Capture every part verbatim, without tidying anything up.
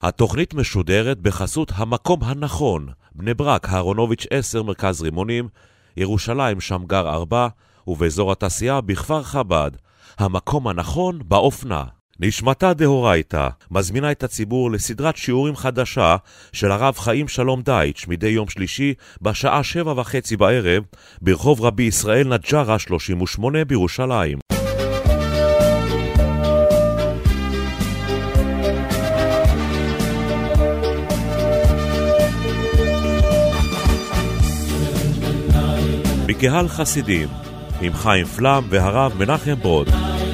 התוכנית משודרת בחסות המקום הנכון, בני ברק, אהרונוביץ' עשר, מרכז רימונים, ירושלים, שמגר ארבע, ובאזור התעשייה בכפר חב"ד. המקום הנכון באופנה. נשמתה דהורייתא מזמינה את הציבור לסדרת שיעורים חדשה של הרב חיים שלום דייטש מדי יום שלישי בשעה שבע וחצי בערב ברחוב רבי ישראל נג'רה שלושים ושמונה בירושלים. בקהל חסידים עם חיים פלם והרב מנחם ברוד.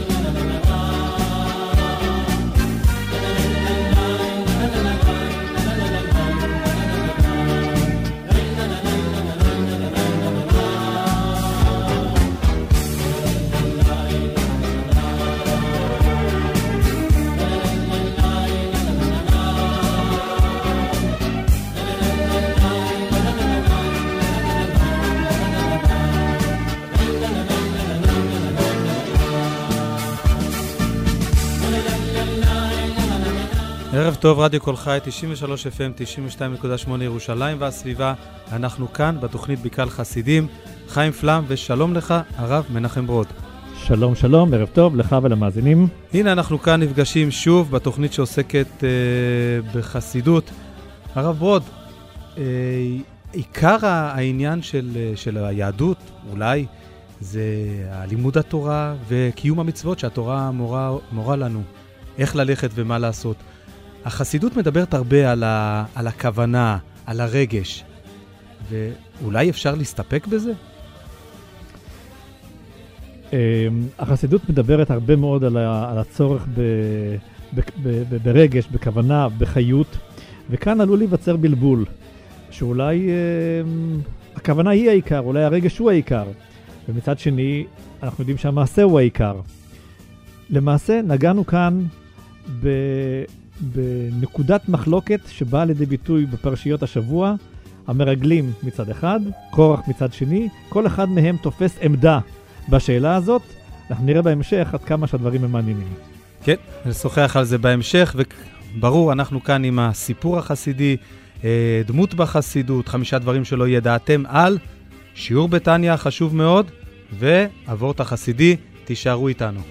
ערב טוב, רדיו כל חי, תשעים ושלוש אף אם, תשעים ושתיים נקודה שמונה ירושלים והסביבה. אנחנו כאן בתוכנית בקהל חסידים. חיים פלם, ושלום לך, הרב מנחם ברוד. שלום שלום, ערב טוב לך ולמאזינים. הנה אנחנו כאן נפגשים שוב בתוכנית שעוסקת אה, בחסידות. הרב ברוד, אה, עיקר העניין של, של היהדות אולי זה לימוד התורה וקיום המצוות שהתורה מורה, מורה לנו איך ללכת ומה לעשות. החסידות מדברת הרבה על, ה, על הכוונה, על הרגש, ואולי אפשר להסתפק בזה? החסידות מדברת הרבה מאוד על, ה, על הצורך ב, ב, ב, ב, ברגש, בכוונה, בחיות, וכאן עלול להיווצר בלבול, שאולי הכוונה היא העיקר, אולי הרגש הוא העיקר, ומצד שני אנחנו יודעים שהמעשה הוא העיקר. למעשה נגענו כאן ב... בנקודת מחלוקת שבאה לידי ביטוי בפרשיות השבוע, המרגלים מצד אחד, קורח מצד שני, כל אחד מהם תופס עמדה בשאלה הזאת. אנחנו נראה בהמשך עד כמה שהדברים הם מעניינים. כן, נשוחח על זה בהמשך, וברור, אנחנו כאן עם הסיפור החסידי, דמות בחסידות, חמישה דברים שלא ידעתם על, שיעור בתניה חשוב מאוד, ועבורת החסידי, תישארו איתנו.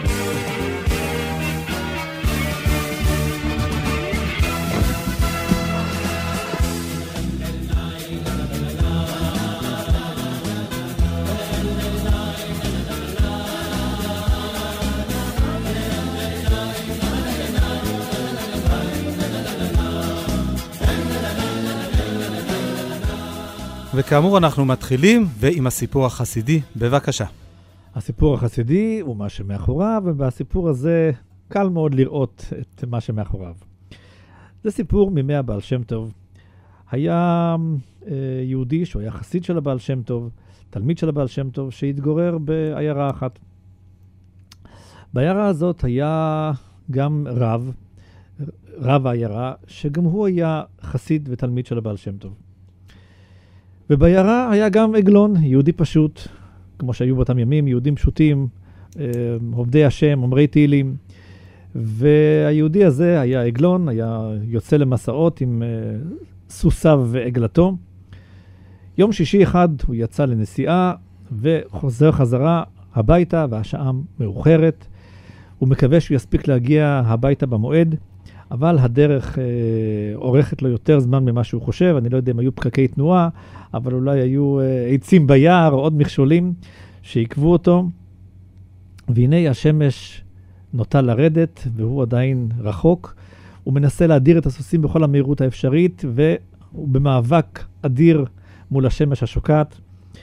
וכאמור אנחנו מתחילים ועם הסיפור החסידי, בבקשה. הסיפור החסידי הוא מה שמאחוריו, ובסיפור הזה קל מאוד לראות את מה שמאחוריו. זה סיפור מימי הבעל שם טוב. היה אה, יהודי שהוא היה חסיד של הבעל שם טוב, תלמיד של הבעל שם טוב, שהתגורר בעיירה אחת. בעיירה הזאת היה גם רב, רב העיירה, שגם הוא היה חסיד ותלמיד של הבעל שם טוב. ובעיירה היה גם עגלון, יהודי פשוט, כמו שהיו באותם ימים, יהודים פשוטים, עובדי השם, אומרי תהילים. והיהודי הזה היה עגלון, היה יוצא למסעות עם סוסיו ועגלתו. יום שישי אחד הוא יצא לנסיעה וחוזר חזרה הביתה, והשעה מאוחרת. הוא מקווה שהוא יספיק להגיע הביתה במועד, אבל הדרך אה, עורכת לו יותר זמן ממה שהוא חושב. אני לא יודע אם היו פקקי תנועה, אבל אולי היו אה, עצים ביער או עוד מכשולים שעקבו אותו. והנה השמש נוטה לרדת, והוא עדיין רחוק. הוא מנסה להדיר את הסוסים בכל המהירות האפשרית, והוא במאבק אדיר מול השמש השוקעת.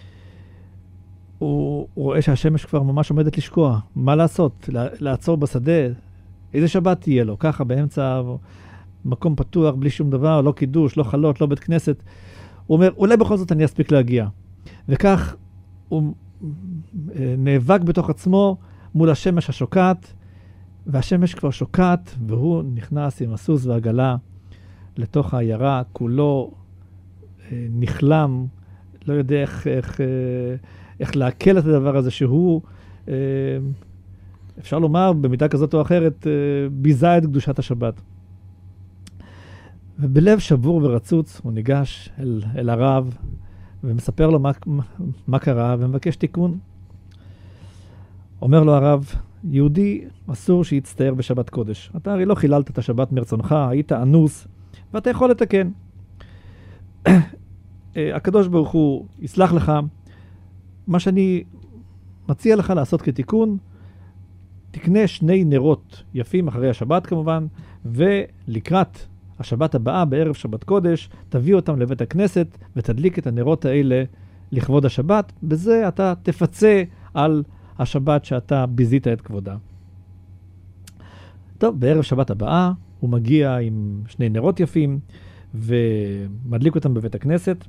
הוא, הוא רואה שהשמש כבר ממש עומדת לשקוע. מה לעשות? לעצור בשדה? איזה שבת תהיה לו? ככה באמצע מקום פתוח, בלי שום דבר, לא קידוש, לא חלות, לא בית כנסת. הוא אומר, אולי בכל זאת אני אספיק להגיע. וכך הוא נאבק בתוך עצמו מול השמש השוקעת, והשמש כבר שוקעת, והוא נכנס עם הסוס והעגלה לתוך העיירה, כולו נחלם, לא יודע איך, איך, איך להקל את הדבר הזה שהוא, אפשר לומר, במידה כזאת או אחרת, ביזה את קדושת השבת. ובלב שבור ורצוץ הוא ניגש אל, אל הרב ומספר לו מה, מה קרה ומבקש תיקון. אומר לו הרב, יהודי אסור שיצטער בשבת קודש. אתה הרי לא חיללת את השבת מרצונך, היית אנוס, ואתה יכול לתקן. הקדוש ברוך הוא יסלח לך. מה שאני מציע לך לעשות כתיקון, תקנה שני נרות יפים אחרי השבת כמובן, ולקראת השבת הבאה בערב שבת קודש, תביא אותם לבית הכנסת ותדליק את הנרות האלה לכבוד השבת. בזה אתה תפצה על השבת שאתה ביזית את כבודה. טוב, בערב שבת הבאה הוא מגיע עם שני נרות יפים ומדליק אותם בבית הכנסת.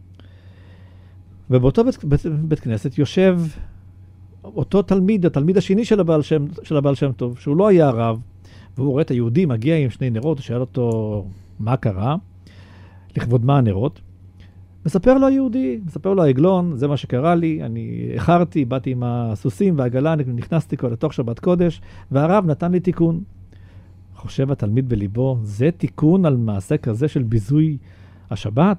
ובאותו בית, בית, בית כנסת יושב אותו תלמיד, התלמיד השני של הבעל שם, של הבעל שם טוב, שהוא לא היה הרב, והוא רואה את היהודי מגיע עם שני נרות, הוא שואל אותו מה קרה, לכבוד מה הנרות. מספר לו היהודי, מספר לו העגלון, זה מה שקרה לי, אני איחרתי, באתי עם הסוסים והעגלה, נכנסתי כבר לתוך שבת קודש, והרב נתן לי תיקון. חושב התלמיד בליבו, זה תיקון על מעשה כזה של ביזוי השבת?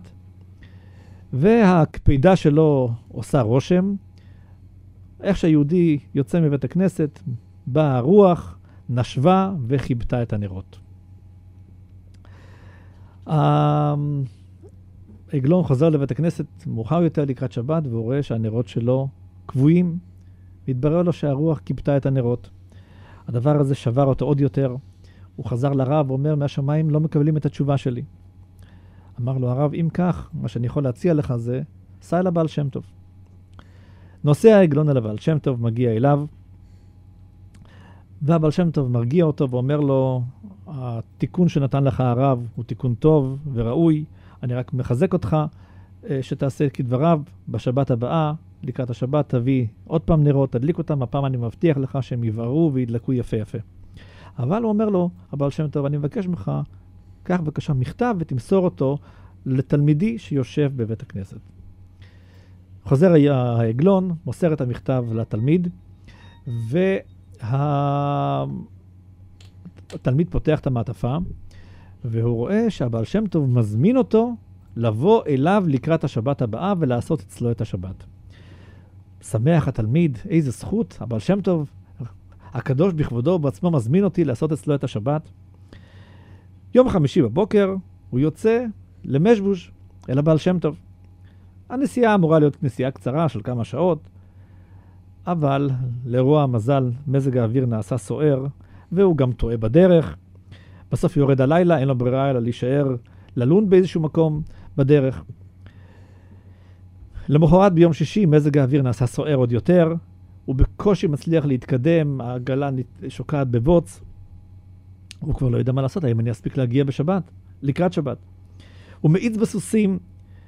והקפידה שלו עושה רושם. איך שהיהודי יוצא מבית הכנסת, באה הרוח, נשבה וחיבתה את הנרות. העגלון חוזר לבית הכנסת מאוחר יותר לקראת שבת, והוא רואה שהנרות שלו קבועים. והתברר לו שהרוח קיבתה את הנרות. הדבר הזה שבר אותו עוד יותר. הוא חזר לרב ואומר, מהשמיים לא מקבלים את התשובה שלי. אמר לו הרב, אם כך, מה שאני יכול להציע לך זה, סע אל הבעל שם טוב. נוסע העגלון אל הבעל שם טוב, מגיע אליו, והבעל שם טוב מרגיע אותו ואומר לו, התיקון שנתן לך הרב הוא תיקון טוב וראוי, אני רק מחזק אותך שתעשה כדבריו בשבת הבאה, לקראת השבת תביא עוד פעם נרות, תדליק אותם, הפעם אני מבטיח לך שהם יבערו וידלקו יפה יפה. אבל הוא אומר לו, הבעל שם טוב, אני מבקש ממך, קח בבקשה מכתב ותמסור אותו לתלמידי שיושב בבית הכנסת. חוזר העגלון, מוסר את המכתב לתלמיד, והתלמיד פותח את המעטפה, והוא רואה שהבעל שם טוב מזמין אותו לבוא אליו לקראת השבת הבאה ולעשות אצלו את השבת. שמח התלמיד, איזה זכות, הבעל שם טוב, הקדוש בכבודו בעצמו מזמין אותי לעשות אצלו את השבת. יום חמישי בבוקר הוא יוצא למשבוש אל הבעל שם טוב. הנסיעה אמורה להיות נסיעה קצרה של כמה שעות, אבל לרוע המזל מזג האוויר נעשה סוער, והוא גם טועה בדרך. בסוף יורד הלילה, אין לו ברירה אלא להישאר ללון באיזשהו מקום בדרך. למחרת ביום שישי מזג האוויר נעשה סוער עוד יותר, הוא בקושי מצליח להתקדם, העגלה שוקעת בבוץ, הוא כבר לא יודע מה לעשות, האם אני אספיק להגיע בשבת, לקראת שבת. הוא מאיץ בסוסים,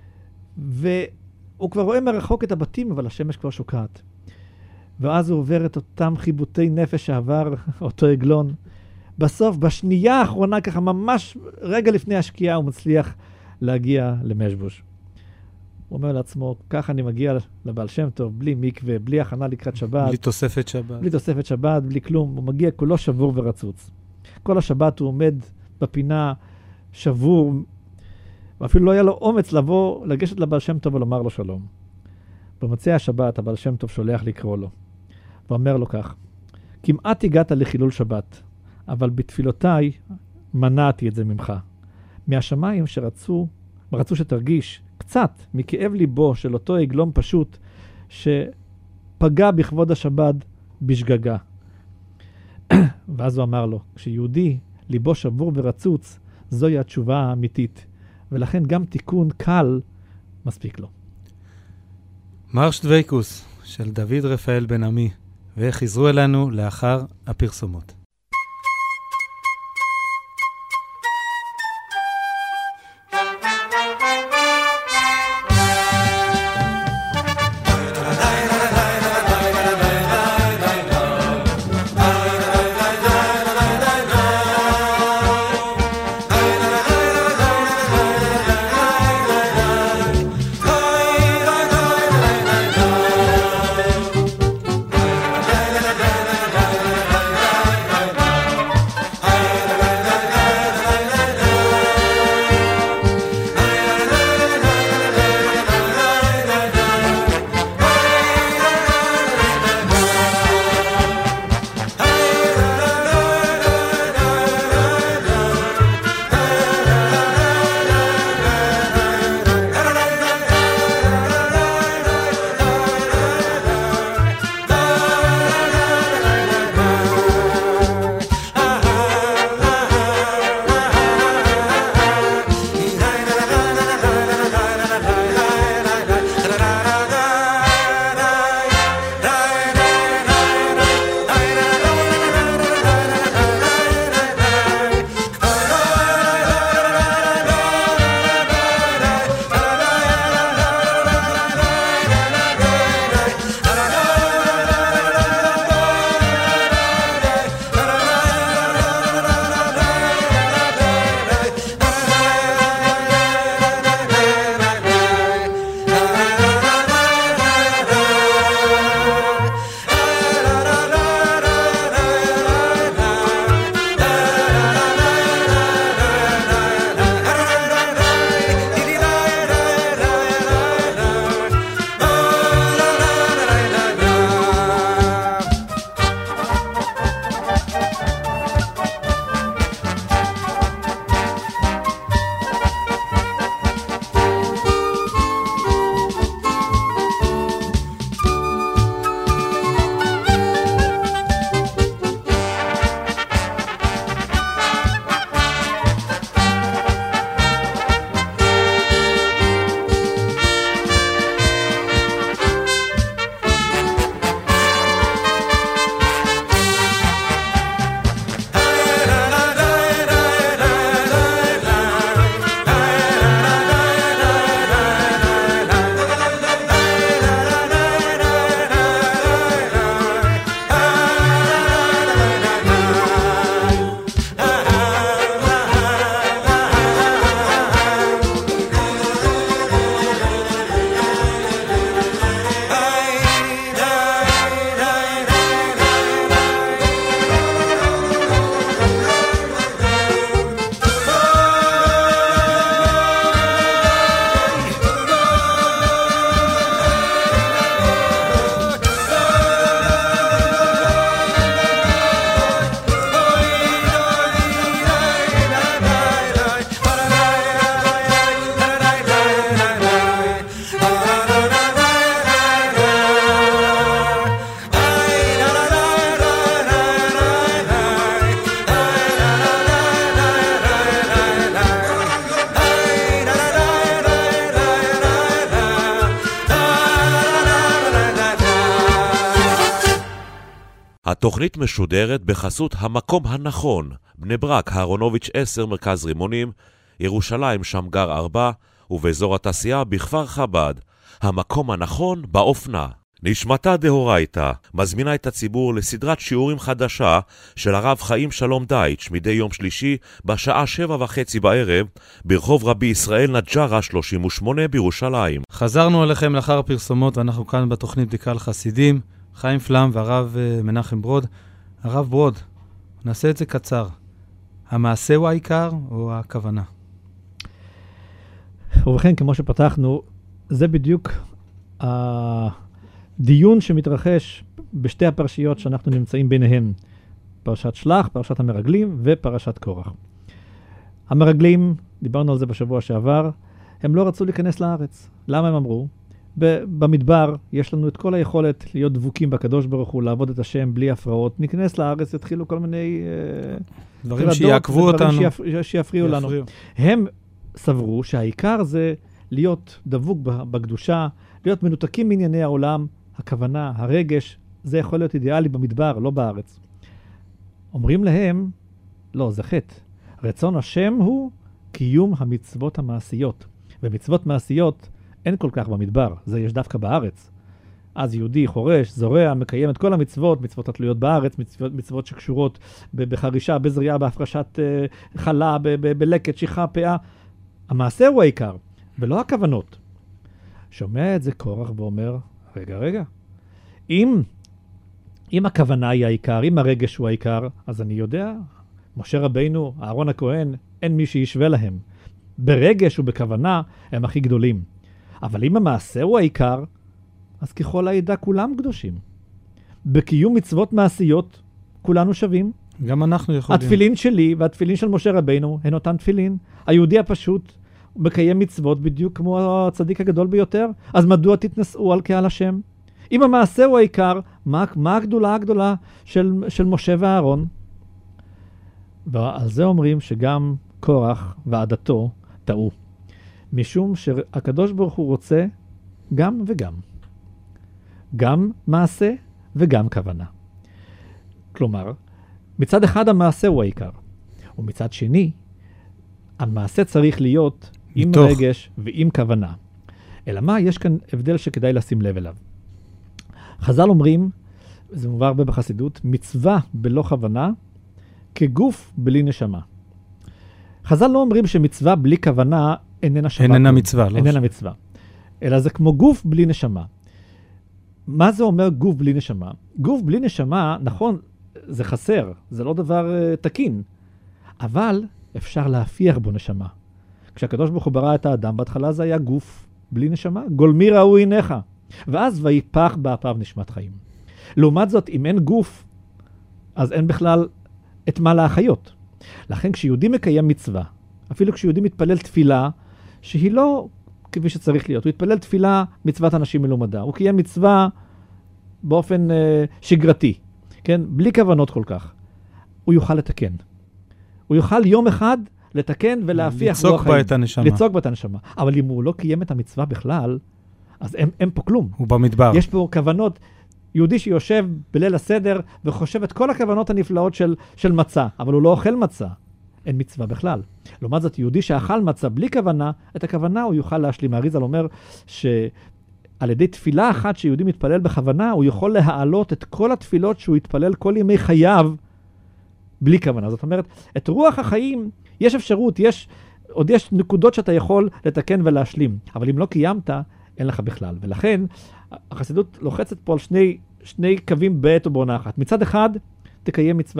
והוא כבר רואה מרחוק את הבתים, אבל השמש כבר שוקעת. ואז הוא עובר את אותם חיבוטי נפש שעבר אותו עגלון. בסוף, בשנייה האחרונה, ככה ממש רגע לפני השקיעה, הוא מצליח להגיע למשבוש. הוא אומר לעצמו, כך אני מגיע לבעל שם טוב, בלי מקווה, בלי הכנה לקראת שבת. בלי תוספת שבת. בלי תוספת שבת, בלי כלום. הוא מגיע כולו שבור ורצוץ. כל השבת הוא עומד בפינה שבור, ואפילו לא היה לו אומץ לבוא, לגשת לבעל שם טוב ולומר לו שלום. במצאי השבת, הבעל שם טוב שולח לקרוא לו. ואומר לו כך, כמעט הגעת לחילול שבת, אבל בתפילותיי מנעתי את זה ממך. מהשמיים שרצו, רצו שתרגיש קצת מכאב ליבו של אותו עגלון פשוט, שפגע בכבוד השבת בשגגה. ואז הוא אמר לו, כשיהודי ליבו שבור ורצוץ, זוהי התשובה האמיתית, ולכן גם תיקון קל מספיק לו. מרש דוויקוס של דוד רפאל בן עמי, וחזרו אלינו לאחר הפרסומות. Bye. התוכנית משודרת בחסות המקום הנכון, בני ברק, אהרונוביץ' עשר, מרכז רימונים, ירושלים, שמגר ארבע, ובאזור התעשייה בכפר חב"ד. המקום הנכון באופנה. נשמתה דהורייתא מזמינה את הציבור לסדרת שיעורים חדשה של הרב חיים שלום דייטש מדי יום שלישי בשעה שבע וחצי בערב ברחוב רבי ישראל נג'רה שלושים ושמונה בירושלים. חזרנו אליכם לאחר הפרסומות ואנחנו כאן בתוכנית בדיקה על חסידים, חיים פלם והרב מנחם ברוד. הרב ברוד, נעשה את זה קצר. המעשה הוא העיקר או הכוונה? ובכן, כמו שפתחנו, זה בדיוק הדיון שמתרחש בשתי הפרשיות שאנחנו נמצאים ביניהם. פרשת שלח, פרשת המרגלים ופרשת קורח. המרגלים, דיברנו על זה בשבוע שעבר, הם לא רצו להיכנס לארץ. למה הם אמרו? במדבר יש לנו את כל היכולת להיות דבוקים בקדוש ברוך הוא, לעבוד את השם בלי הפרעות. ניכנס לארץ, יתחילו כל מיני דברים שיעקבו אותנו. דברים שיפריעו לנו. הם סברו שהעיקר זה להיות דבוק בקדושה, להיות מנותקים מענייני העולם, הכוונה, הרגש, זה יכול להיות אידיאלי במדבר, לא בארץ. אומרים להם, לא, זה חטא. רצון השם הוא קיום המצוות המעשיות. ומצוות מעשיות אין כל כך במדבר, זה יש דווקא בארץ. אז יהודי חורש, זורע, מקיים את כל המצוות, מצוות התלויות בארץ, מצוות, מצוות שקשורות בחרישה, בזריעה, בהפרשת uh, חלה, בלקט, שיחה, פאה. המעשה הוא העיקר, ולא הכוונות. שומע את זה קורח ואומר, רגע, רגע, אם, אם הכוונה היא העיקר, אם הרגש הוא העיקר, אז אני יודע, משה רבינו, אהרון הכהן, אין מי שישווה להם. ברגש ובכוונה הם הכי גדולים. אבל אם המעשה הוא העיקר, אז ככל העדה כולם קדושים. בקיום מצוות מעשיות, כולנו שווים. גם אנחנו יכולים. התפילין שלי והתפילין של משה רבינו הן אותן תפילין. היהודי הפשוט מקיים מצוות בדיוק כמו הצדיק הגדול ביותר. אז מדוע תתנשאו על קהל השם? אם המעשה הוא העיקר, מה, מה הגדולה הגדולה של, של משה ואהרון? ועל זה אומרים שגם קורח ועדתו טעו. משום שהקדוש ברוך הוא רוצה גם וגם. גם מעשה וגם כוונה. כלומר, מצד אחד המעשה הוא העיקר, ומצד שני, המעשה צריך להיות עם מתוך. רגש ועם כוונה. אלא מה? יש כאן הבדל שכדאי לשים לב אליו. חז"ל אומרים, זה מובא הרבה בחסידות, מצווה בלא כוונה, כגוף בלי נשמה. חז"ל לא אומרים שמצווה בלי כוונה איננה שווה. איננה מצווה. לא איננה מצווה. אלא זה כמו גוף בלי נשמה. מה זה אומר גוף בלי נשמה? גוף בלי נשמה, נכון, זה חסר, זה לא דבר uh, תקין, אבל אפשר להפיח בו נשמה. כשהקדוש ברוך הוא ברא את האדם, בהתחלה זה היה גוף בלי נשמה, גולמי ראו עיניך, ואז ויפח באפיו נשמת חיים. לעומת זאת, אם אין גוף, אז אין בכלל את מה להחיות. לכן כשיהודי מקיים מצווה, אפילו כשיהודי מתפלל תפילה, שהיא לא כפי שצריך להיות, הוא התפלל תפילה מצוות אנשים מלומדה, הוא קיים מצווה באופן אה, שגרתי, כן? בלי כוונות כל כך. הוא יוכל לתקן. הוא יוכל יום אחד לתקן ולהפיח רוח חיים. לצוק בה את הנשמה. לצוק בה את הנשמה. אבל אם הוא לא קיים את המצווה בכלל, אז אין, אין פה כלום. הוא במדבר. יש פה כוונות. יהודי שיושב בליל הסדר וחושב את כל הכוונות הנפלאות של, של מצה, אבל הוא לא אוכל מצה. אין מצווה בכלל. לעומת זאת, יהודי שאכל מצה בלי כוונה, את הכוונה הוא יוכל להשלים. האריז"ל אומר שעל ידי תפילה אחת שיהודי מתפלל בכוונה, הוא יכול להעלות את כל התפילות שהוא יתפלל כל ימי חייו בלי כוונה. זאת אומרת, את רוח החיים יש אפשרות, יש, עוד יש נקודות שאתה יכול לתקן ולהשלים. אבל אם לא קיימת, אין לך בכלל. ולכן, החסידות לוחצת פה על שני, שני קווים בעת או בעונה אחת. מצד אחד, תקיים מצווה.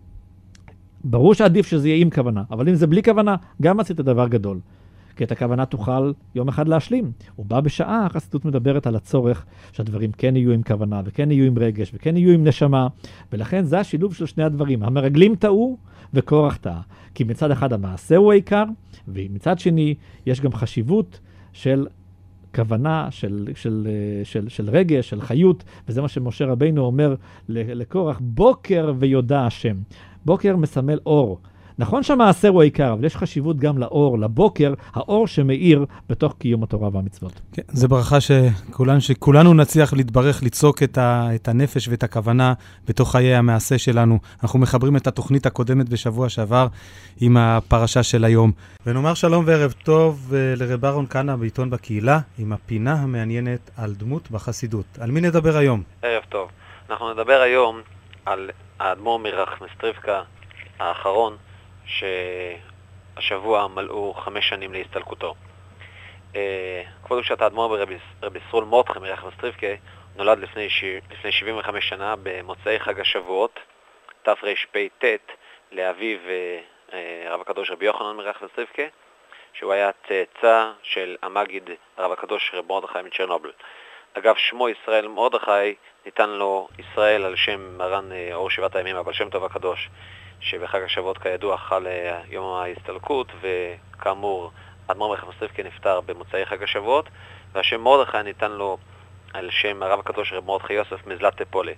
ברור שעדיף שזה יהיה עם כוונה, אבל אם זה בלי כוונה, גם עשית דבר גדול. כי את הכוונה תוכל יום אחד להשלים. הוא בא בשעה, החסידות מדברת על הצורך שהדברים כן יהיו עם כוונה, וכן יהיו עם רגש, וכן יהיו עם נשמה, ולכן זה השילוב של שני הדברים. המרגלים טעו וקורח טעה. כי מצד אחד המעשה הוא העיקר, ומצד שני יש גם חשיבות של כוונה, של, של, של, של רגש, של חיות, וזה מה שמשה רבינו אומר לקורח, בוקר ויודע השם. בוקר מסמל אור. נכון שהמעשר הוא העיקר, אבל יש חשיבות גם לאור, לבוקר, האור שמאיר בתוך קיום התורה והמצוות. כן, זה ברכה שכולנו, שכולנו נצליח להתברך, לצוק את, ה, את הנפש ואת הכוונה בתוך חיי המעשה שלנו. אנחנו מחברים את התוכנית הקודמת בשבוע שעבר עם הפרשה של היום. ונאמר שלום וערב טוב לרב אהרון כהנא בעיתון בקהילה, עם הפינה המעניינת על דמות בחסידות. על מי נדבר היום? ערב טוב. אנחנו נדבר היום על האדמו"ר מרחמסטריבקה האחרון, שהשבוע מלאו חמש שנים להסתלקותו. כבוד קדושת האדמו"ר רבי ישראל מרדכי מרחמסטריבקה נולד לפני, ש... לפני שבעים וחמש שנה במוצאי חג השבועות, תרפ"ט, לאביו הרב הקדוש רבי יוחנן מרחמסטריבקה, שהוא היה צאצא של המגיד הרב הקדוש רב מרדכי מצ'רנובל. אגב, שמו ישראל מרדכי ניתן לו ישראל על שם מרן אור שבעת הימים, הבעל שם טוב הקדוש, שבחג השבועות כידוע חל יום ההסתלקות, וכאמור האדמו"ר מרחמסטריבקה נפטר במוצאי חג השבועות, והשם מרדכי ניתן לו על שם הרב הקדוש רב מרדכי יוסף מזלת פולה.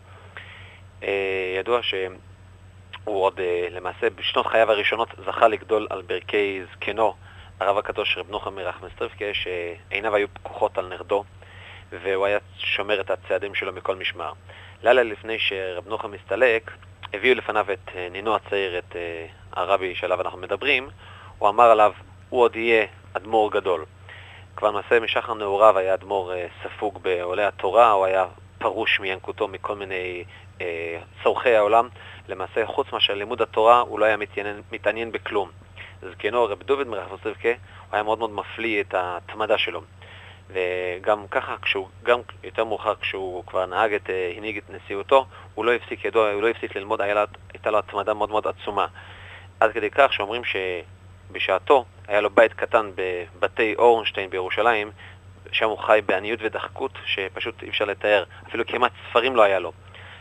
ידוע שהוא עוד למעשה בשנות חייו הראשונות זכה לגדול על ברכי זקנו הרב הקדוש רב נוחם מרחמסטריבקה, שעיניו היו פקוחות על נרדו, והוא היה שומר את הצעדים שלו מכל משמר. לילה לפני שרב נוחם מסתלק, הביאו לפניו את נינו הצעיר, את הרבי שעליו אנחנו מדברים. הוא אמר עליו, הוא עוד יהיה אדמו"ר גדול. כבר למעשה משחר נעוריו היה אדמו"ר ספוג בעולי התורה, הוא היה פרוש מינקותו מכל מיני אה, צורכי העולם. למעשה חוץ מאשר לימוד התורה הוא לא היה מתעניין, מתעניין בכלום. זקנו רב דוד מרחמסטריבקה, הוא היה מאוד מאוד מפליא את ההתמדה שלו. וגם ככה, כשהוא, גם יותר מאוחר כשהוא כבר נהג את, הנהיג את נשיאותו, הוא לא הפסיק ידוע, הוא לא הפסיק ללמוד, היה, הייתה לו התמדה מאוד מאוד עצומה. עד כדי כך שאומרים שבשעתו היה לו בית קטן בבתי אורנשטיין בירושלים, שם הוא חי בעניות ודחקות שפשוט אי אפשר לתאר, אפילו כמעט ספרים לא היה לו.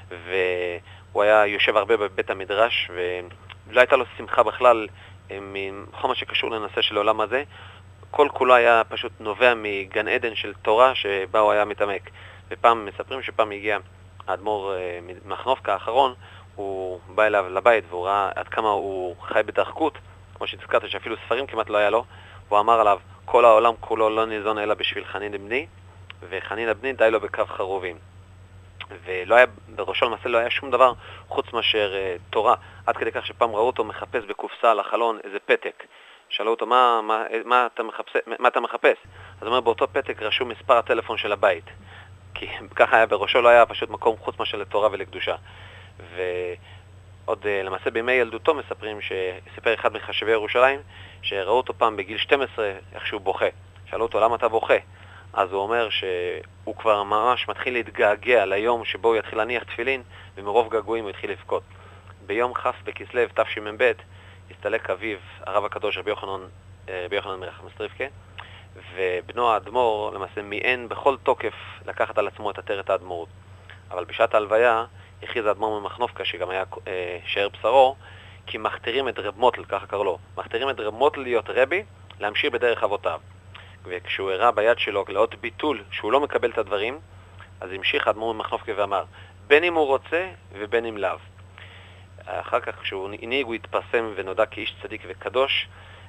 והוא היה יושב הרבה בבית המדרש, ולא הייתה לו שמחה בכלל מחומר שקשור לנושא של העולם הזה. כל כולו היה פשוט נובע מגן עדן של תורה שבה הוא היה מתעמק. ופעם מספרים שפעם הגיע האדמו"ר מחנובקה האחרון, הוא בא אליו לבית והוא ראה עד כמה הוא חי בדחקות, כמו שהזכרת שאפילו ספרים כמעט לא היה לו, והוא אמר עליו, כל העולם כולו לא ניזון אלא בשביל חנין בני, וחנין הבני די לו בקו חרובים. ולא היה, בראשו למעשה לא היה שום דבר חוץ מאשר uh, תורה, עד כדי כך שפעם ראו אותו מחפש בקופסה על החלון איזה פתק. שאלו אותו, מה, מה, מה, אתה מחפש, מה אתה מחפש? אז הוא אומר, באותו פתק רשום מספר הטלפון של הבית. כי ככה היה בראשו, לא היה פשוט מקום חוץ מאשר לתורה ולקדושה. ועוד למעשה בימי ילדותו מספרים, שסיפר אחד מחשבי ירושלים, שראו אותו פעם בגיל שתים עשרה, איך שהוא בוכה. שאלו אותו, למה אתה בוכה? אז הוא אומר שהוא כבר ממש מתחיל להתגעגע ליום שבו הוא יתחיל להניח תפילין, ומרוב געגועים הוא התחיל לבכות. ביום ח' בכסלו תשמ"ב, הסתלק אביו, הרב הקדוש רבי יוחנן, רבי יוחנן מרחמסטריבקה, ובנו האדמו"ר למעשה מיען בכל תוקף לקחת על עצמו את עטרת האדמו"רות. אבל בשעת ההלוויה הכריז האדמו"ר ממחנובקה, שגם היה אה, שער בשרו, כי מכתירים את רב מוטל, ככה קראו לו, מכתירים את רב מוטל להיות רבי, להמשיך בדרך אבותיו. וכשהוא הראה ביד שלו לאות ביטול שהוא לא מקבל את הדברים, אז המשיך האדמו"ר ממחנובקה ואמר, בין אם הוא רוצה ובין אם לאו. אחר כך כשהוא הנהיג הוא התפרסם ונודע כאיש צדיק וקדוש,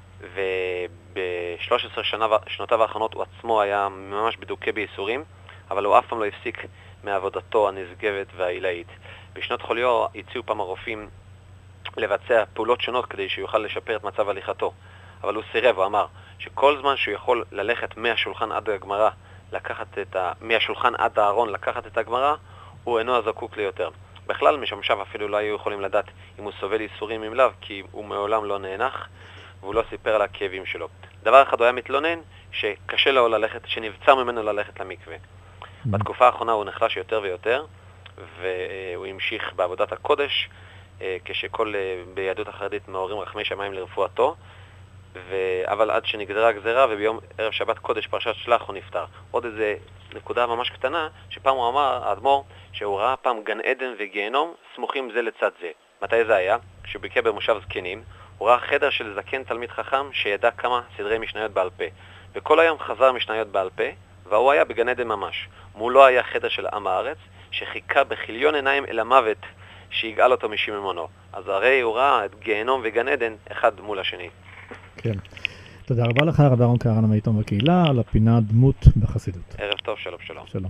וב-שלוש עשרה שנה, שנותיו האחרונות הוא עצמו היה ממש בדוקה בייסורים, אבל הוא אף פעם לא הפסיק מעבודתו הנשגבת והעילאית. בשנות חוליו הציעו פעם הרופאים לבצע פעולות שונות כדי שיוכל לשפר את מצב הליכתו, אבל הוא סירב, הוא אמר שכל זמן שהוא יכול ללכת מהשולחן עד הגמרא, לקחת את ה... מהשולחן עד הארון לקחת את הגמרא, הוא אינו הזקוק ליותר. בכלל משמשיו אפילו לא היו יכולים לדעת אם הוא סובל ייסורים אם לאו, כי הוא מעולם לא נאנח והוא לא סיפר על הכאבים שלו. דבר אחד הוא היה מתלונן שקשה לו ללכת, שנבצר ממנו ללכת למקווה. Mm-hmm. בתקופה האחרונה הוא נחלש יותר ויותר, והוא המשיך בעבודת הקודש, כשכל ביהדות החרדית מעוררים רחמי שמיים לרפואתו, ו... אבל עד שנגזרה הגזרה, וביום ערב שבת קודש פרשת שלח הוא נפטר. עוד איזה נקודה ממש קטנה, שפעם הוא אמר, האדמו"ר, שהוא ראה פעם גן עדן וגיהנום סמוכים זה לצד זה. מתי זה היה? כשהוא ביקר במושב זקנים, הוא ראה חדר של זקן תלמיד חכם שידע כמה סדרי משניות בעל פה. וכל היום חזר משניות בעל פה, והוא היה בגן עדן ממש. מולו היה חדר של עם הארץ, שחיכה בחיליון עיניים אל המוות שיגאל אותו משממונו. אז הרי הוא ראה את גיהנום וגן עדן אחד מול השני. כן. תודה רבה לך, הרב אהרון כהרן מהעיתון והקהילה, על הפינה דמות בחסידות. ערב טוב, שלום שלום. שלום.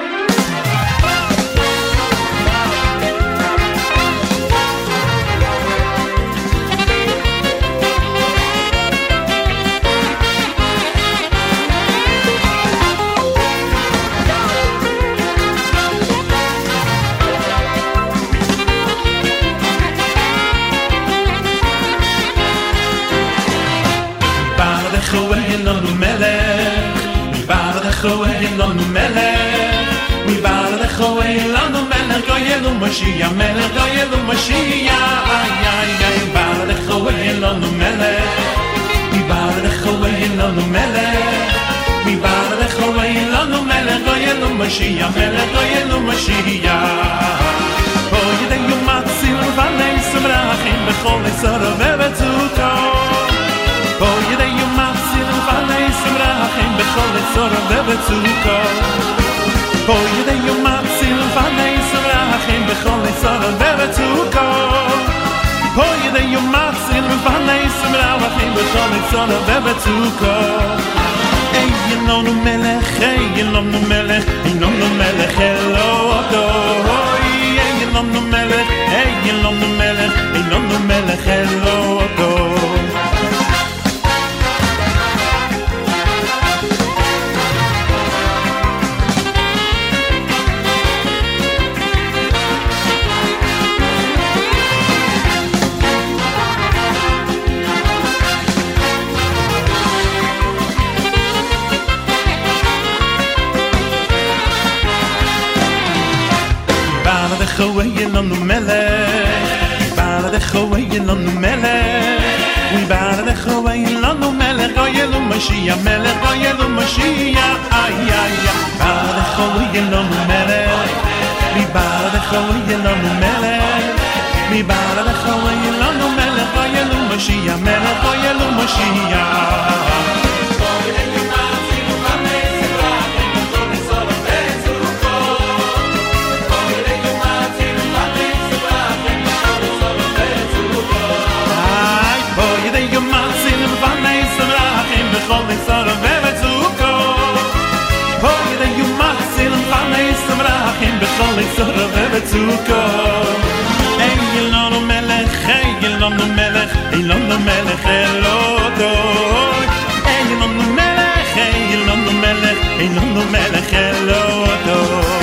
Khoyn on melech mi bar de khoyn on melech mi bar de khoyn on melech goyel um mashia melech goyel um mashia ay ay ay bar de khoyn on melech mi bar de khoyn on melech mi bar de khoyn on melech goyel um mashia melech goyel um mashia oy de yom matzil vanay smrachim bechol isara vevetzuko oy de yom Vanay Simrachim bechol etzora vevetzuko Oy de yom matzil Vanay Simrachim bechol etzora vevetzuko Oy de yom matzil Vanay Simrachim bechol etzora vevetzuko Ey yelonu melech, ey yelonu melech, yelonu melech eloto Ey yelonu melech, ey yelonu melech, yelonu melech eloto Khoyn on melech bar de khoyn on melech we bar de khoyn on melech goyel um mashia melech goyel um mashia ay ay bar de khoyn on melech we bar de khoyn on melech we bar de khoyn on melech goyel um mashia melech goyel um mashia Zuko Ey yelonu melech Ey yelonu melech Ey yelonu melech eloto Ey yelonu melech Ey yelonu melech Ey yelonu melech eloto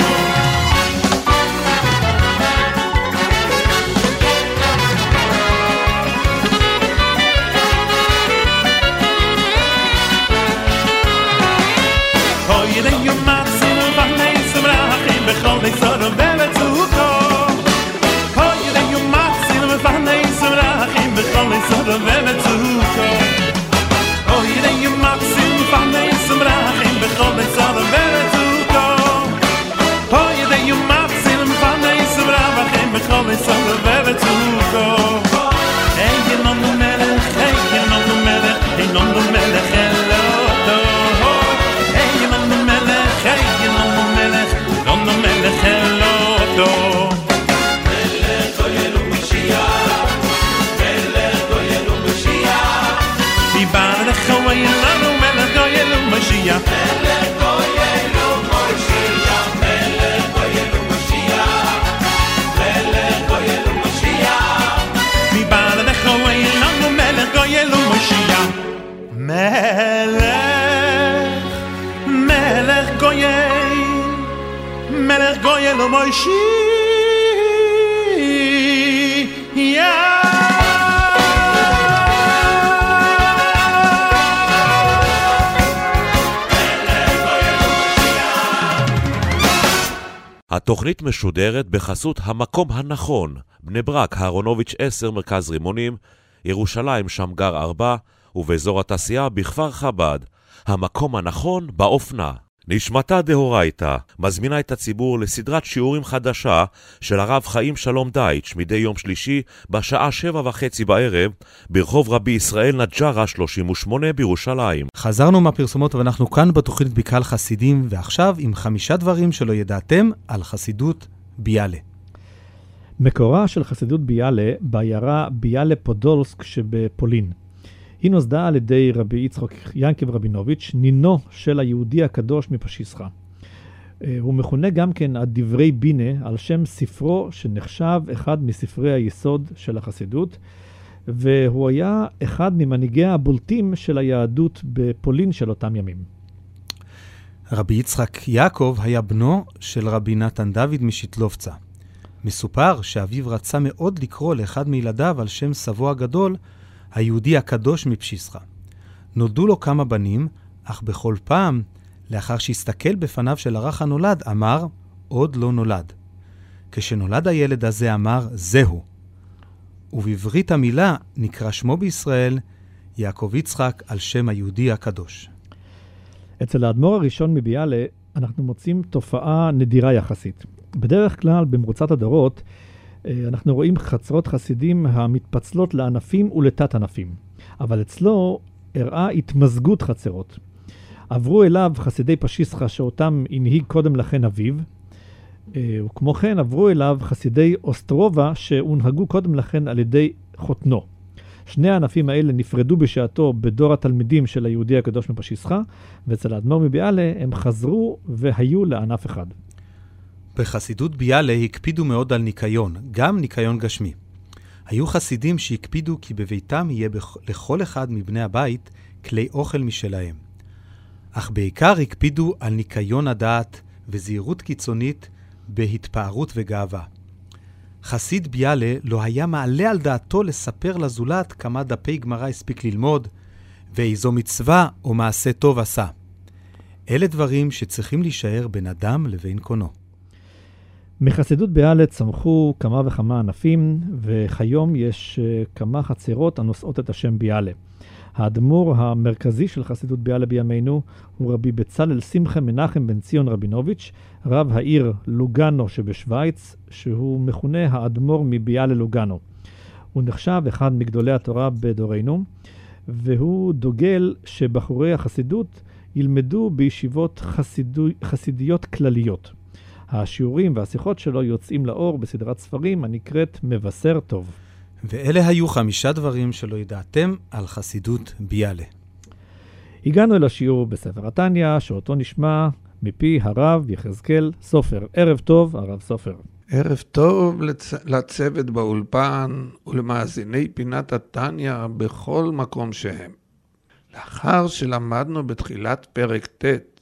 Oy de yom matzil vanay smrachim bechol etzora vevetzuko Vanay smrachim bechol etzora vevetzuko Oy de yom matzil vanay smrachim bechol etzora vevetzuko Oy de yom matzil vanay smrachim bechol etzora vevetzuko Hey yelonu melech Hey yelonu melech Hey yelonu melech eloto Hey yelonu melech Hey yelonu melech Yelonu melech eloto Mashiach Melech goyelu Mashiach Melech goyelu Mashiach Melech goyelu Mashiach Mi ba'alech goyelu Melech goyelu Mashiach Melech Melech goyelu Melech goyelu Mashiach התוכנית משודרת בחסות המקום הנכון, בני ברק, אהרונוביץ' עשר, מרכז רימונים, ירושלים, שמגר ארבע, ובאזור התעשייה בכפר חב"ד. המקום הנכון באופנה. נשמתה דהורייתא מזמינה את הציבור לסדרת שיעורים חדשה של הרב חיים שלום דייטש מדי יום שלישי בשעה שבע וחצי בערב ברחוב רבי ישראל נג'רה שלושים ושמונה בירושלים. חזרנו מהפרסומות ואנחנו כאן בתוכנית בקהל חסידים, ועכשיו עם חמישה דברים שלא ידעתם על חסידות ביאלה. מקורה של חסידות ביאלה בעיירה ביאלה פודולסק שבפולין. היא נוסדה על ידי רבי יצחק ינקב רבינוביץ', נינו של היהודי הקדוש מפשיסחה. הוא מכונה גם כן הדברי בינה על שם ספרו שנחשב אחד מספרי היסוד של החסידות, והוא היה אחד ממנהיגי הבולטים של היהדות בפולין של אותם ימים. רבי יצחק יעקב היה בנו של רבי נתן דוד משיטלובצה. מסופר שאביו רצה מאוד לקרוא לאחד מילדיו על שם סבו הגדול, היהודי הקדוש מפשיסחה. נולדו לו כמה בנים, אך בכל פעם, לאחר שהסתכל בפניו של הרך הנולד, אמר, עוד לא נולד. כשנולד הילד הזה אמר, זהו. ובברית המילה נקרא שמו בישראל, יעקב יצחק על שם היהודי הקדוש. אצל האדמו"ר הראשון מביאלה אנחנו מוצאים תופעה נדירה יחסית. בדרך כלל במרוצת הדורות אנחנו רואים חצרות חסידים המתפצלות לענפים ולתת ענפים. אבל אצלו הראה התמזגות חצרות. עברו אליו חסידי פשיסחה שאותם הנהיג קודם לכן אביו, וכמו כן עברו אליו חסידי אוסטרובה שהונהגו קודם לכן על ידי חותנו. שני הענפים האלה נפרדו בשעתו בדור התלמידים של היהודי הקדוש מפשיסחה, ואצל האדמו"ר מביאלה הם חזרו והיו לענף אחד. בחסידות ביאלה הקפידו מאוד על ניקיון, גם ניקיון גשמי. היו חסידים שהקפידו כי בביתם יהיה לכל אחד מבני הבית כלי אוכל משלהם. אך בעיקר הקפידו על ניקיון הדעת וזהירות קיצונית בהתפארות וגאווה. חסיד ביאלה לא היה מעלה על דעתו לספר לזולת כמה דפי גמרא הספיק ללמוד, ואיזו מצווה או מעשה טוב עשה. אלה דברים שצריכים להישאר בין אדם לבין קונו. מחסידות ביאלה צמחו כמה וכמה ענפים, וכיום יש כמה חצרות הנושאות את השם ביאלה. האדמו"ר המרכזי של חסידות ביאלה בימינו הוא רבי בצלאל שמחה מנחם בן ציון רבינוביץ', רב העיר לוגאנו שבשוויץ, שהוא מכונה האדמו"ר מביאלה לוגאנו. הוא נחשב אחד מגדולי התורה בדורנו, והוא דוגל שבחורי החסידות ילמדו בישיבות חסידו, חסידיות כלליות. השיעורים והשיחות שלו יוצאים לאור בסדרת ספרים הנקראת מבשר טוב. ואלה היו חמישה דברים שלא ידעתם על חסידות ביאלה. הגענו אל השיעור בספר התניא, שאותו נשמע מפי הרב יחזקאל סופר. ערב טוב, הרב סופר. ערב טוב לצ... לצוות באולפן ולמאזיני פינת התניא בכל מקום שהם. לאחר שלמדנו בתחילת פרק ט'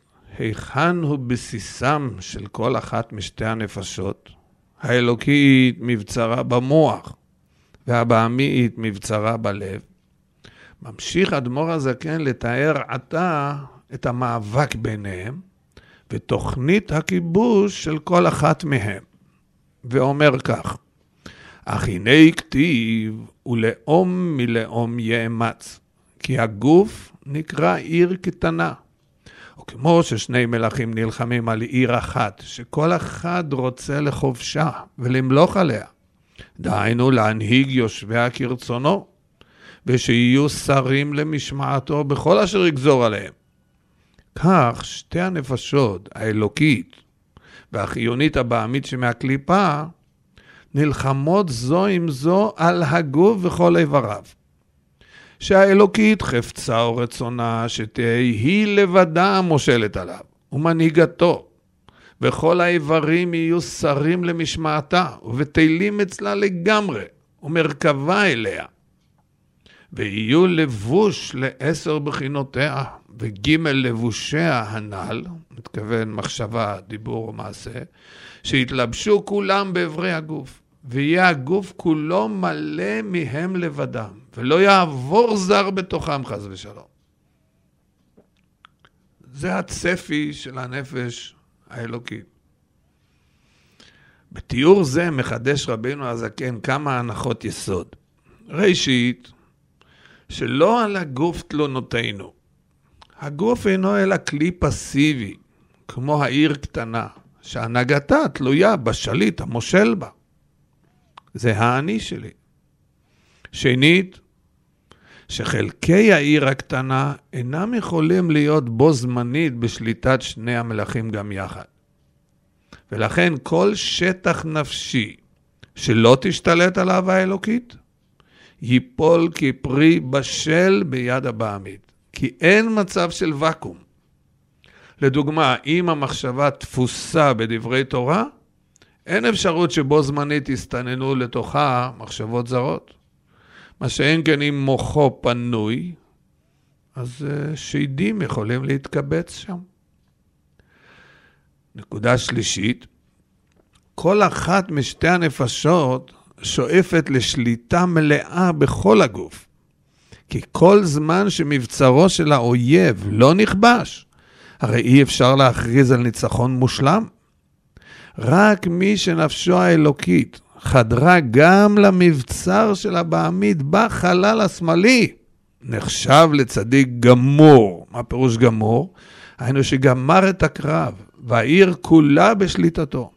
היכן הוא בסיסם של כל אחת משתי הנפשות, האלוקית מבצרה במוח והבהמית מבצרה בלב, ממשיך אדמו"ר הזקן לתאר עתה את המאבק ביניהם ותוכנית הכיבוש של כל אחת מהם, ואומר כך: אך הנה כתיב ולאום מלאום יאמץ, כי הגוף נקרא עיר קטנה, או כמו ששני מלכים נלחמים על עיר אחת, שכל אחד רוצה לחופשה ולמלוך עליה, דהיינו להנהיג יושביה כרצונו, ושיהיו שרים למשמעתו בכל אשר יגזור עליהם. כך שתי הנפשות, האלוקית והחיונית הבעמית שמהקליפה, נלחמות זו עם זו על הגוף וכל איבריו. שהאלוקית חפצה או רצונה שתהיה היא לבדה המושלת עליו ומנהיגתו, וכל האיברים יהיו שרים למשמעתה ובטלים אצלה לגמרי ומרכבה אליה, ויהיו לבוש לעשר בחינותיה וג' לבושיה הנ"ל, מתכוון מחשבה, דיבור ומעשה, שהתלבשו כולם בעברי הגוף, ויהיה הגוף כולו מלא מהם לבדם, ולא יעבור זר בתוכם חס ושלום. זה הצפי של הנפש האלוקית. בתיאור זה מחדש רבינו הזקן כמה הנחות יסוד. ראשית, שלא על הגוף תלונותינו. הגוף אינו אלא כלי פסיבי, כמו העיר קטנה, שהנהגתה תלויה בשליט המושל בה. זה האני שלי. שנית, שחלקי העיר הקטנה אינם יכולים להיות בו זמנית בשליטת שני המלכים גם יחד. ולכן כל שטח נפשי שלא תשתלט על האהבה האלוקית, ייפול כפרי בשל ביד הבעמית. כי אין מצב של וקום. לדוגמה, אם המחשבה תפוסה בדברי תורה, אין אפשרות שבו זמנית יסתננו לתוכה מחשבות זרות. מה שאין כן אם מוחו פנוי, אז שידים יכולים להתקבץ שם. נקודה שלישית, כל אחת משתי הנפשות שואפת לשליטה מלאה בכל הגוף. כי כל זמן שמבצרו של האויב לא נכבש, הרי אי אפשר להכריז על ניצחון מושלם. רק מי שנפשו האלוקית חדרה גם למבצר של הבעמית בחלל השמאלי, נחשב לצדיק גמור. מה פירוש גמור? היינו שגמר את הקרב, והעיר כולה בשליטתו.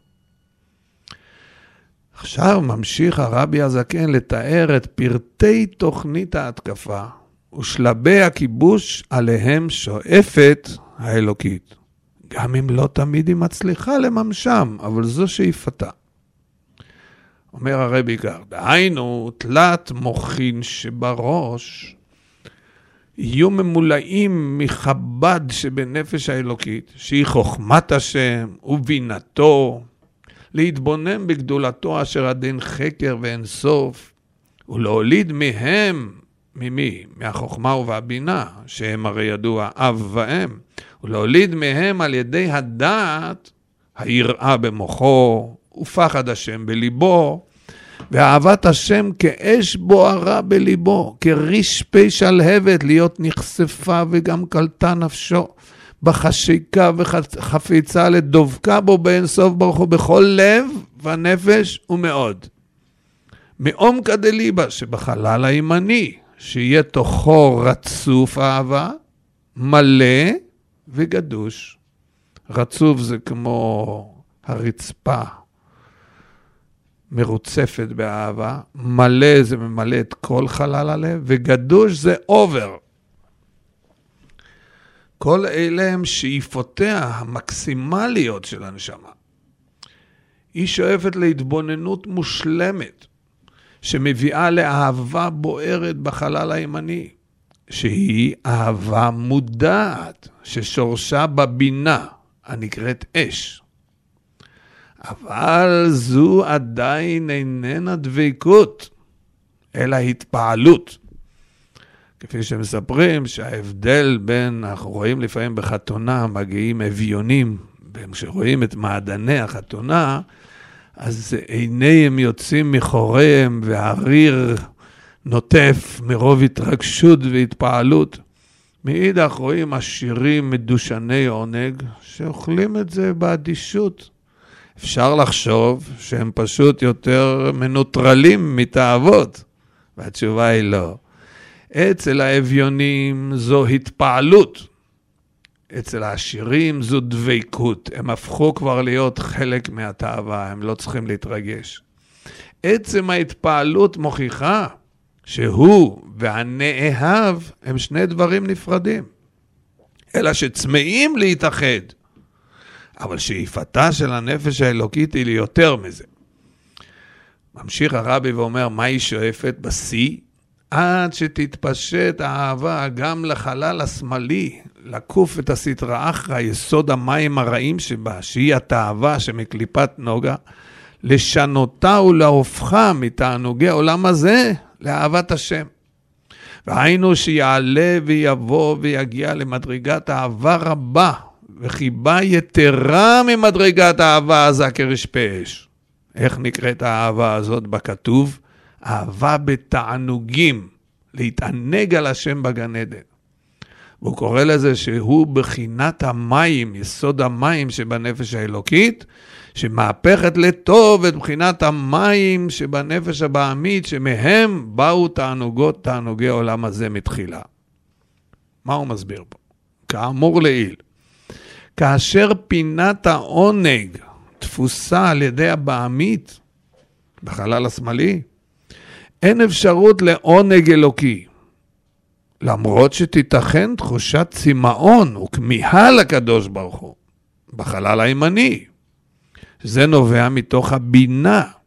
עכשיו ממשיך הרבי הזקן לתאר את פרטי תוכנית ההתקפה, ושלבי הכיבוש עליהם שואפת האלוקית. גם אם לא תמיד היא מצליחה לממשם, אבל זו שאיפתה. אומר הרבי כך, דהיינו, תלת מוחין שבראש, יהיו ממולאים מחבד שבנפש האלוקית, שהיא חוכמת השם ובינתו, להתבונן בגדולתו אשר עד אין חקר ואין סוף, ולהוליד מהם, ממי? מהחוכמה ובהבינה, שהם הרי ידוע אב ואם, ולהוליד מהם על ידי הדעת, היראה במוחו, ופחד השם בליבו, ואהבת השם כאש בוערה בליבו, כרשפי שלהבת להיות נחשפה וגם קלטה נפשו, בחשיקה וחפיצה לדובקה בו באין סוף ברוך הוא בכל לב ונפש ומאוד. מעומקא דליבא שבחלל הימני, שיהיה תוכו רצוף אהבה, מלא וגדוש. רצוף זה כמו הרצפה, מרוצפת באהבה, מלא זה ממלא את כל חלל הלב, וגדוש זה אובר. כל אלה הם שאיפותיה המקסימליות של הנשמה. היא שואפת להתבוננות מושלמת, שמביאה לאהבה בוערת בחלל הימני, שהיא אהבה מודעת, ששורשה בבינה, הנקראת אש. אבל זו עדיין איננה דבקות, אלא התפעלות. כפי שמספרים שההבדל בין, אנחנו רואים לפעמים בחתונה, מגיעים אביונים, כשרואים את מעדני החתונה, אז עיניהם יוצאים מחוריהם והריר נוטף מרוב התרגשות והתפעלות. מאידך רואים עשירים מדושני עונג שאוכלים את זה באדישות. אפשר לחשוב שהם פשוט יותר מנוטרלים מתאוות, והתשובה היא לא. אצל האביונים זו התפעלות, אצל העשירים זו דבקות, הם הפכו כבר להיות חלק מהתאווה, הם לא צריכים להתרגש. עצם ההתפעלות מוכיחה שהוא והנאהב הם שני דברים נפרדים, אלא שצמאים להתאחד, אבל שאיפתה של הנפש האלוקית היא ליותר מזה. ממשיך הרבי ואומר, מה היא שואפת בשיא? עד שתתפשט האהבה גם לחלל השמאלי, לקוף את הסטרא אחרא, יסוד המים הרעים שבה, שהיא התאווה שמקליפת נוגה, לשנותה ולהופכה מתענוגי העולם הזה לאהבת השם. והיינו שיעלה ויבוא ויגיע למדרגת אהבה רבה, וחיבה יתרה ממדרגת האהבה הזה כרשפי אש. איך נקראת האהבה הזאת בכתוב? אהבה בתענוגים, להתענג על השם בגן עדן. והוא קורא לזה שהוא בחינת המים, יסוד המים שבנפש האלוקית, שמהפכת לטוב את בחינת המים שבנפש הבעמית, שמהם באו תענוגות, תענוגי העולם הזה מתחילה. מה הוא מסביר פה? כאמור לעיל, כאשר פינת העונג תפוסה על ידי הבעמית, בחלל השמאלי, אין אפשרות לעונג אלוקי, למרות שתיתכן תחושת צמאון וכמיהה לקדוש ברוך הוא, בחלל הימני. זה נובע מתוך הבינה,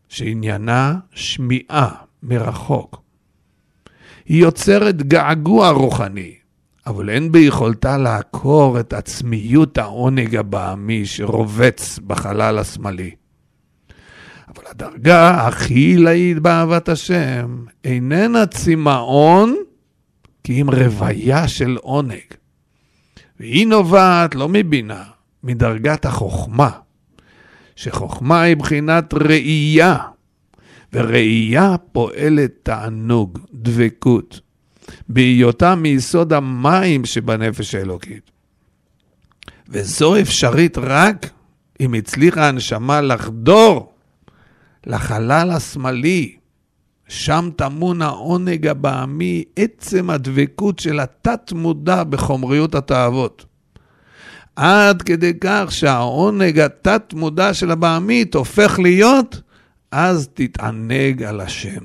שעניינה שמיעה מרחוק. היא יוצרת געגוע רוחני, אבל אין ביכולתה לעקור את עצמיות העונג הבעמי שרובץ בחלל השמאלי. אבל הדרגה הכי עילאית באהבת השם איננה צמאון, כי אם רוויה של עונג. והיא נובעת לא מבינה, מדרגת החוכמה, שחוכמה היא בחינת ראייה, וראייה פועלת תענוג, דבקות, בהיותה מיסוד המים שבנפש האלוקית. וזו אפשרית רק אם הצליחה הנשמה לחדור לחלל השמאלי, שם טמון העונג הבעמי, עצם הדבקות של התת מודע בחומריות התאוות. עד כדי כך שהעונג התת מודע של הבעמית הופך להיות, אז תתענג על השם.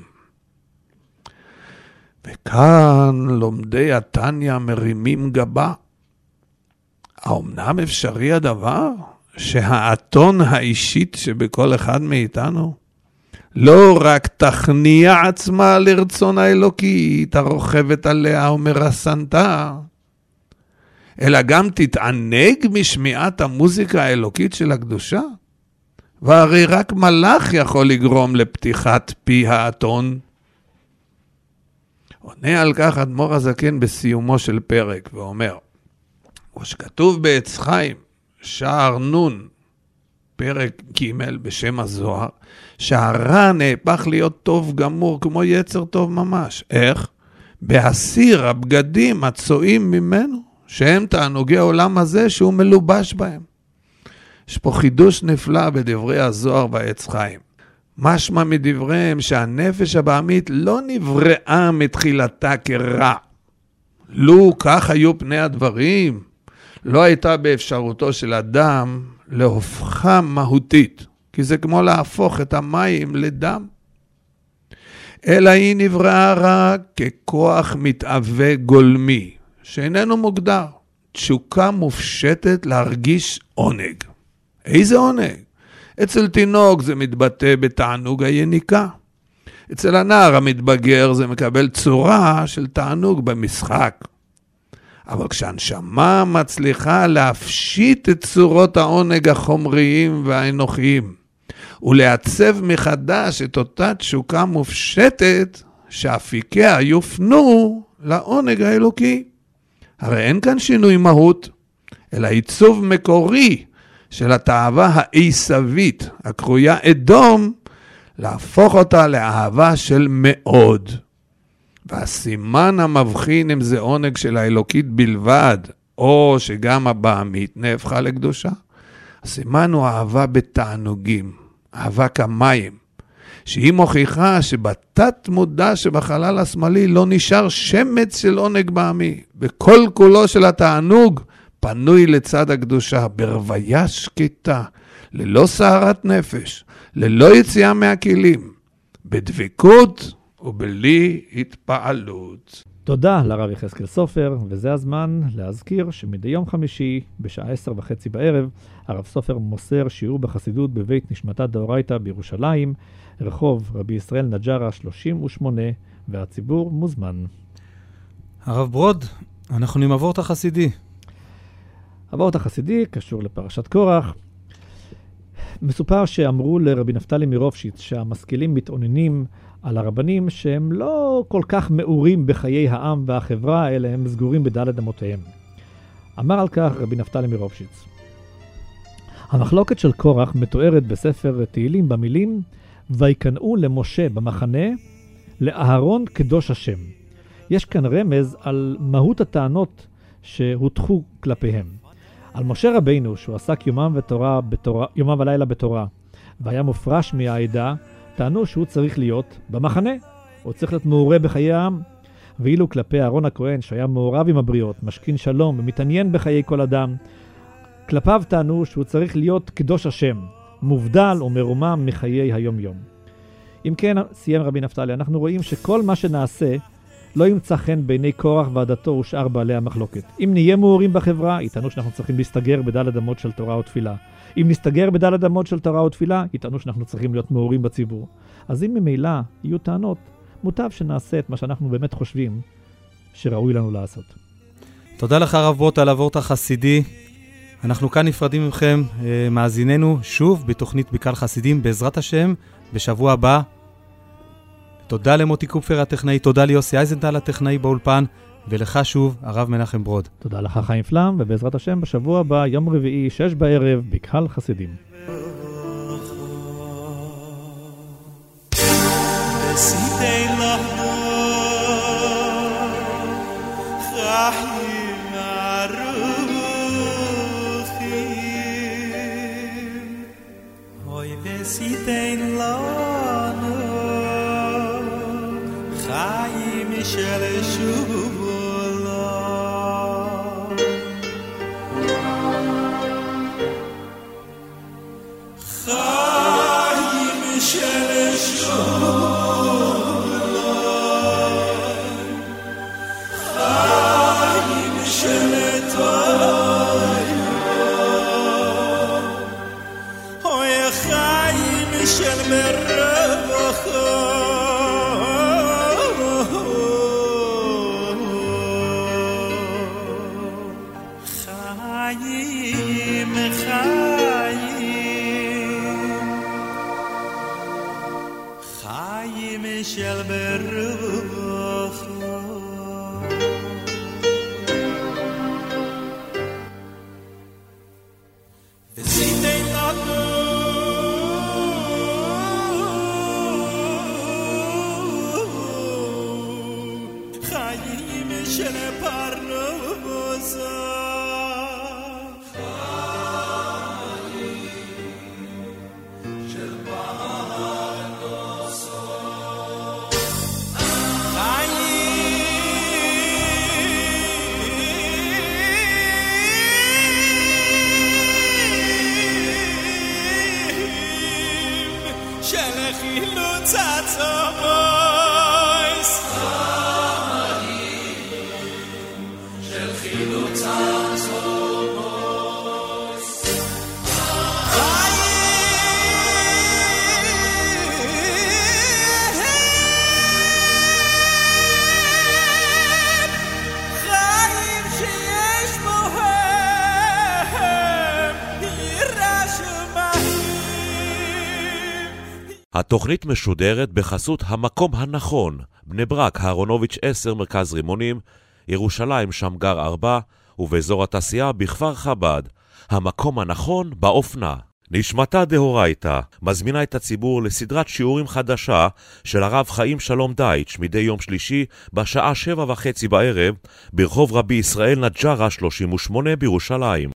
וכאן לומדי התניא מרימים גבה. האמנם אפשרי הדבר שהאתון האישית שבכל אחד מאיתנו לא רק תכניע עצמה לרצון האלוקית הרוכבת עליה ומרסנתה, אלא גם תתענג משמיעת המוזיקה האלוקית של הקדושה? והרי רק מלאך יכול לגרום לפתיחת פי האתון. עונה על כך אדמו"ר הזקן בסיומו של פרק ואומר, ושכתוב בעץ חיים, שער נון, פרק ג' בשם הזוהר, שהרע נהפך להיות טוב גמור כמו יצר טוב ממש. איך? בהסיר הבגדים הצועים ממנו, שהם תענוגי העולם הזה שהוא מלובש בהם. יש פה חידוש נפלא בדברי הזוהר בעץ חיים. משמע מדבריהם שהנפש הבעמית לא נבראה מתחילתה כרע. לו כך היו פני הדברים, לא הייתה באפשרותו של אדם להופכה מהותית, כי זה כמו להפוך את המים לדם. אלא היא נבראה רק ככוח מתאווה גולמי, שאיננו מוגדר, תשוקה מופשטת להרגיש עונג. איזה עונג? אצל תינוק זה מתבטא בתענוג היניקה. אצל הנער המתבגר זה מקבל צורה של תענוג במשחק. אבל כשהנשמה מצליחה להפשיט את צורות העונג החומריים והאנוכיים, ולעצב מחדש את אותה תשוקה מופשטת, שאפיקיה יופנו לעונג האלוקי. הרי אין כאן שינוי מהות, אלא עיצוב מקורי של התאווה העיסבית, הקרויה אדום, להפוך אותה לאהבה של מאוד. והסימן המבחין אם זה עונג של האלוקית בלבד, או שגם הבעמית נהפכה לקדושה. הסימן הוא אהבה בתענוגים, אהבה כמים, שהיא מוכיחה שבתת מודע שבחלל השמאלי לא נשאר שמץ של עונג בעמי, וכל כולו של התענוג פנוי לצד הקדושה, ברוויה שקטה, ללא סערת נפש, ללא יציאה מהכלים, בדבקות ובלי התפעלות. תודה לרב יחזקאל סופר, וזה הזמן להזכיר שמדי יום חמישי בשעה עשר וחצי בערב, הרב סופר מוסר שיעור בחסידות בבית נשמתה דאורייתא בירושלים, רחוב רבי ישראל נג'רה שלושים ושמונה, והציבור מוזמן. הרב ברוד, אנחנו נעבור את החסידי. עבור את החסידי קשור לפרשת קורח. מסופר שאמרו לרבי נפתלי מרופשיץ שהמשכילים מתעוננים על הרבנים שהם לא כל כך מאורים בחיי העם והחברה, אלא הם סגורים בדלת אמותיהם. אמר על כך רבי נפתלי מרופשיץ, המחלוקת של קורח מתוארת בספר תהילים במילים, ויקנאו למשה במחנה, לאהרון קדוש השם. יש כאן רמז על מהות הטענות שהוטחו כלפיהם. על משה רבינו, שהוא עסק יומם ותורה, בתורה, יומם ולילה בתורה, והיה מופרש מהעדה, טענו שהוא צריך להיות במחנה, הוא צריך להיות מעורה בחיי העם. ואילו כלפי אהרון הכהן, שהיה מעורב עם הבריות, משכין שלום ומתעניין בחיי כל אדם, כלפיו טענו שהוא צריך להיות קדוש השם, מובדל ומרומם מחיי היום יום. אם כן, סיים רבי נפתלי, אנחנו רואים שכל מה שנעשה לא ימצא חן בעיני קורח ועדתו ושאר בעלי המחלוקת. אם נהיה מאורים בחברה, יטענו שאנחנו צריכים להסתגר בדלת אמות של תורה ותפילה. אם נסתגר בדלת אמות של תורה ותפילה, יטענו שאנחנו צריכים להיות מאורים בציבור. אז אם ממילא יהיו טענות, מוטב שנעשה את מה שאנחנו באמת חושבים שראוי לנו לעשות. תודה לך הרב ברוט על הוורט החסידי. אנחנו כאן נפרדים מכם, מאזיננו, שוב בתוכנית בקהל חסידים, בעזרת השם, בשבוע הבא. תודה למוטי קופר הטכנאי, תודה ליוסי אייזנטל הטכנאי באולפן, ולך שוב, הרב מנחם ברוד. תודה לך חיים פלם, ובעזרת השם בשבוע הבא, יום רביעי, שש בערב, בקהל חסידים. Sitein lano Chaim shel shuvula Chaim shel shuvula Chaim shel של מרווחה חיים חיים חיים של מרווחה וסיתי לנו של פרנסה חיים של פרנסה חיים של חילוץ עצמוס חילוץ עצמוס חיים שיש בהם יראה שמיים. התוכנית משודרת בחסות המקום הנכון, בני ברק, אהרונוביץ' עשר, מרכז רימונים, ירושלים, שמגר ארבע, ובאזור התעשייה בכפר חב"ד. המקום הנכון באופנה. נשמתה דהורייתא מזמינה את הציבור לסדרת שיעורים חדשה של הרב חיים שלום דייטש מדי יום שלישי בשעה שבע וחצי בערב ברחוב רבי ישראל נג'רה שלושים ושמונה בירושלים.